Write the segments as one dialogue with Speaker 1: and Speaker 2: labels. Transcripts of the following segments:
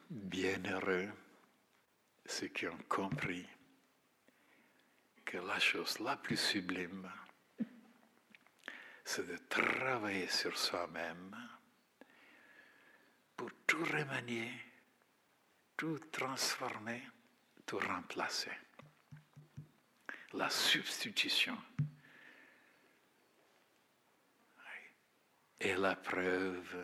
Speaker 1: Bienheureux ceux qui ont compris que la chose la plus sublime, c'est de travailler sur soi-même pour tout remanier, tout transformer, tout remplacer. La substitution est la preuve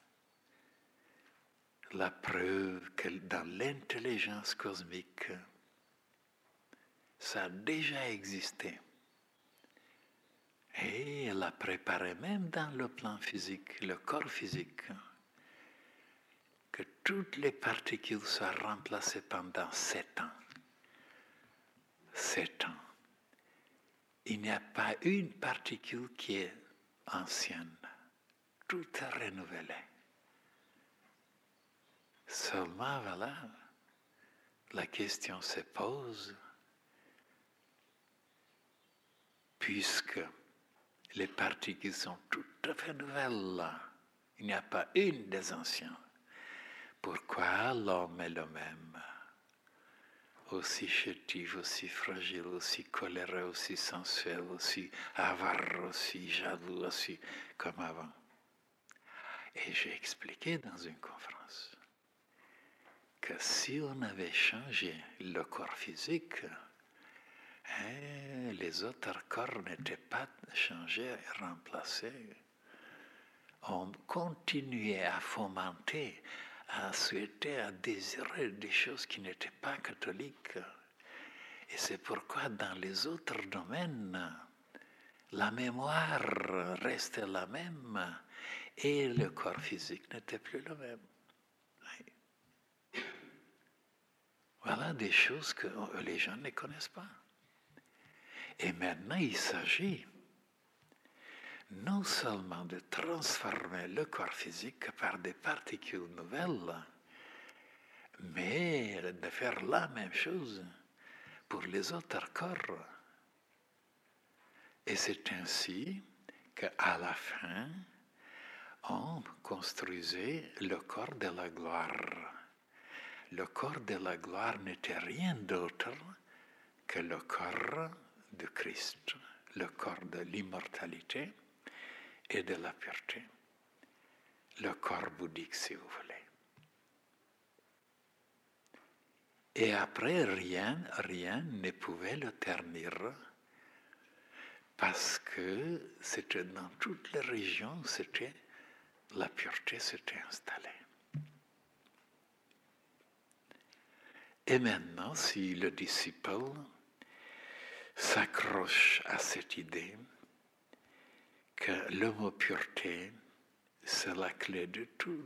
Speaker 1: que dans l'intelligence cosmique, ça a déjà existé. Et elle a préparé même dans le plan physique, le corps physique, que toutes les particules soient remplacées pendant 7 ans. 7 ans. Il n'y a pas une particule qui est ancienne. Tout est renouvelé. Seulement, voilà, la question se pose, puisque les particules sont tout à fait nouvelles là. Il n'y a pas une des anciens. Pourquoi l'homme est le même? Aussi chétif, aussi fragile, aussi coléreux, aussi sensuel, aussi avare, aussi jaloux, aussi comme avant. Et j'ai expliqué dans une conférence que si on avait changé le corps physique, les autres corps n'étaient pas changés et remplacés. On continuait à fomenter, à souhaiter, à désirer des choses qui n'étaient pas catholiques. Et c'est pourquoi dans les autres domaines, la mémoire restait la même et le corps physique n'était plus le même. Voilà des choses que les gens ne connaissent pas. Et maintenant, il s'agit non seulement de transformer le corps physique par des particules nouvelles, mais de faire la même chose pour les autres corps. Et c'est ainsi qu'à la fin, on construisait le corps de la gloire. Le corps de la gloire n'était rien d'autre que le corps de Christ, le corps de l'immortalité et de la pureté, le corps bouddhique si vous voulez. Et après, rien ne pouvait le ternir, parce que c'était dans toutes les régions, la pureté s'était installée. Et maintenant, si le disciple s'accroche à cette idée que le mot pureté, c'est la clé de tout,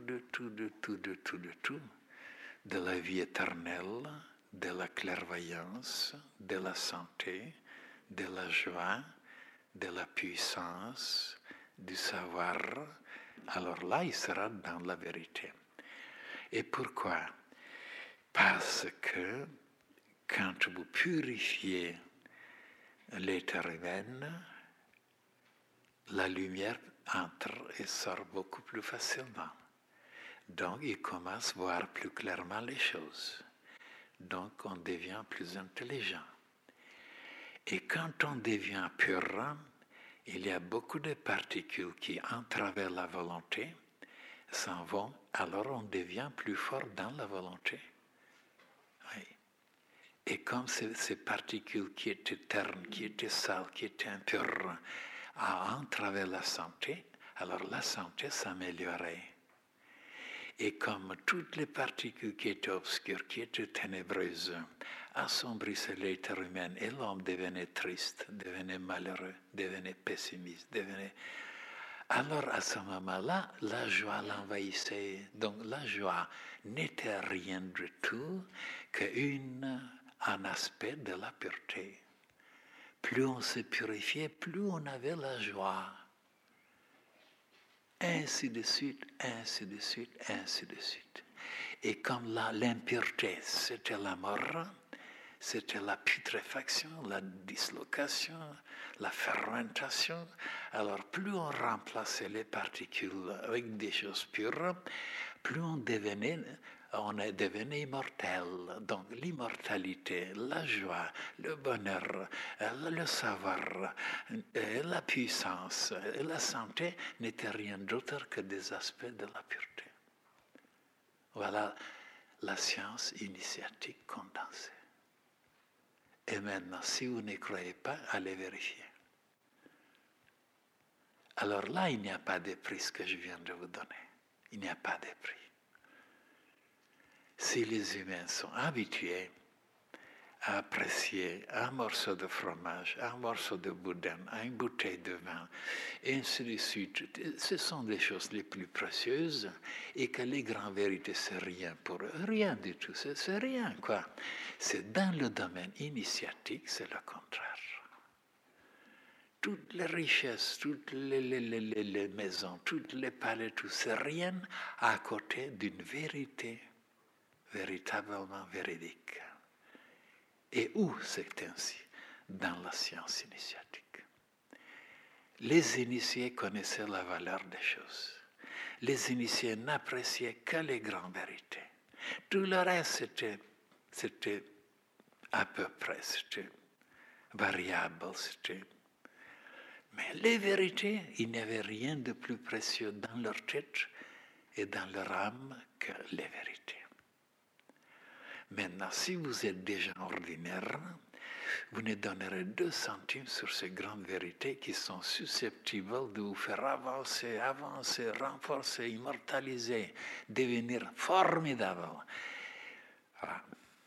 Speaker 1: de la vie éternelle, de la clairvoyance, de la santé, de la joie, de la puissance, du savoir, alors là, il sera dans la vérité. Et pourquoi? Parce que quand vous purifiez l'éther humain, la lumière entre et sort beaucoup plus facilement. Donc, il commence à voir plus clairement les choses. Donc, on devient plus intelligent. Et quand on devient pur, il y a beaucoup de particules qui, à travers la volonté, s'en vont. Alors, on devient plus fort dans la volonté. Oui. Et comme ces particules qui étaient ternes, qui étaient sales, qui étaient impures, à travers la santé, alors la santé s'améliorait. Et comme toutes les particules qui étaient obscures, qui étaient ténébreuses, assombrissaient l'éther humain, et l'homme devenait triste, devenait malheureux, devenait pessimiste, Alors à ce moment-là, la joie l'envahissait. Donc la joie n'était rien du tout qu'un aspect de la pureté. Plus on se purifiait, plus on avait la joie. Ainsi de suite, ainsi de suite, ainsi de suite. Et comme l'impureté, c'était la mort, c'était la putréfaction, la dislocation, la fermentation. Alors plus on remplaçait les particules avec des choses pures, plus on devenait on est devenu immortel. Donc l'immortalité, la joie, le bonheur, le savoir, la puissance et la santé n'étaient rien d'autre que des aspects de la pureté. Voilà la science initiatique condensée. Et maintenant, si vous ne croyez pas, allez vérifier. Alors là, il n'y a pas de prix ce que je viens de vous donner. Il n'y a pas de prix. Si les humains sont habitués à apprécier un morceau de fromage, un morceau de boudin, une bouteille de vin, et ainsi de suite, ce sont des choses les plus précieuses, et que les grandes vérités, c'est rien pour eux. Rien du tout, c'est rien, quoi. C'est dans le domaine initiatique, c'est le contraire. Toutes les richesses, toutes les maisons, tous les palais, tout, c'est rien à côté d'une vérité véritablement véridique. Et où c'est ainsi? Dans la science initiatique. Les initiés connaissaient la valeur des choses. Les initiés n'appréciaient que les grandes vérités. Tout le reste, c'était à peu près, c'était variable, c'était... Mais les vérités, il n'y avait rien de plus précieux dans leur tête et dans leur âme que les vérités. Maintenant, si vous êtes des gens ordinaires, vous ne donnerez 2 centimes sur ces grandes vérités qui sont susceptibles de vous faire avancer, renforcer, immortaliser, devenir formidable. Voilà.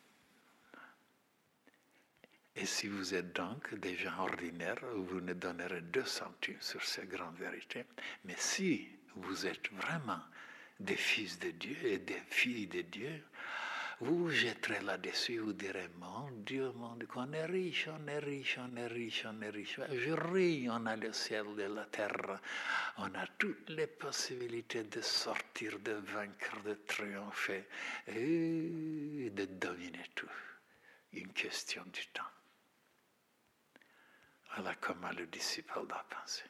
Speaker 1: Et si vous êtes donc des gens ordinaires, vous ne donnerez 2 centimes sur ces grandes vérités. Mais si vous êtes vraiment des fils de Dieu et des filles de Dieu, vous vous jetterez là-dessus, vous direz, mon Dieu, on est riche, on est riche, on est riche, on est riche. Je ris, on a le ciel et la terre, on a toutes les possibilités de sortir, de vaincre, de triompher et de dominer tout. Une question du temps. Voilà comment le disciple doit penser.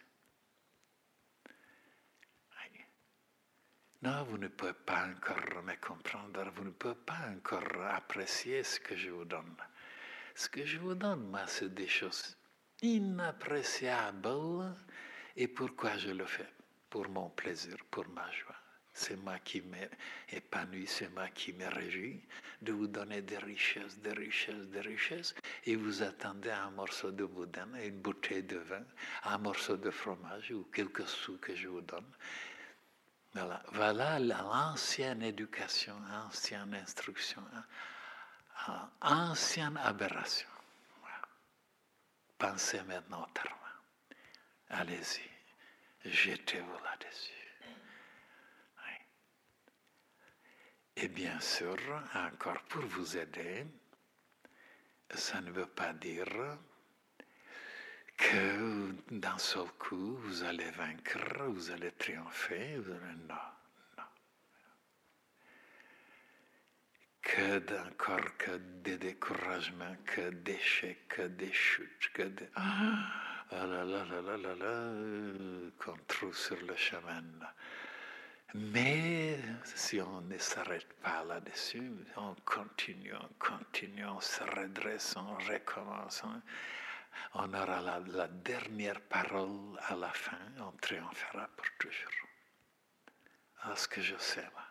Speaker 1: Non, vous ne pouvez pas encore me comprendre, vous ne pouvez pas encore apprécier ce que je vous donne. Ce que je vous donne, moi, c'est des choses inappréciables. Et pourquoi je le fais? Pour mon plaisir, pour ma joie. C'est moi qui m'épanouis, c'est moi qui me réjouis de vous donner des richesses, des richesses, des richesses. Et vous attendez un morceau de boudin, une bouteille de vin, un morceau de fromage ou quelques sous que je vous donne. Voilà l'ancienne éducation, ancienne instruction, ancienne aberration. Voilà. Pensez maintenant autrement. Allez-y, jetez-vous là-dessus. Oui. Et bien sûr, encore pour vous aider, ça ne veut pas dire que d'un seul coup, vous allez vaincre, vous allez triompher, non. Que des découragements, que d'échecs, que des chutes, que des... qu'on trouve sur le chemin. Mais si on ne s'arrête pas là-dessus, on continue, on se redresse, on recommence. On aura la dernière parole à la fin, on triomphera pour toujours. Ah, ce que je sais, moi.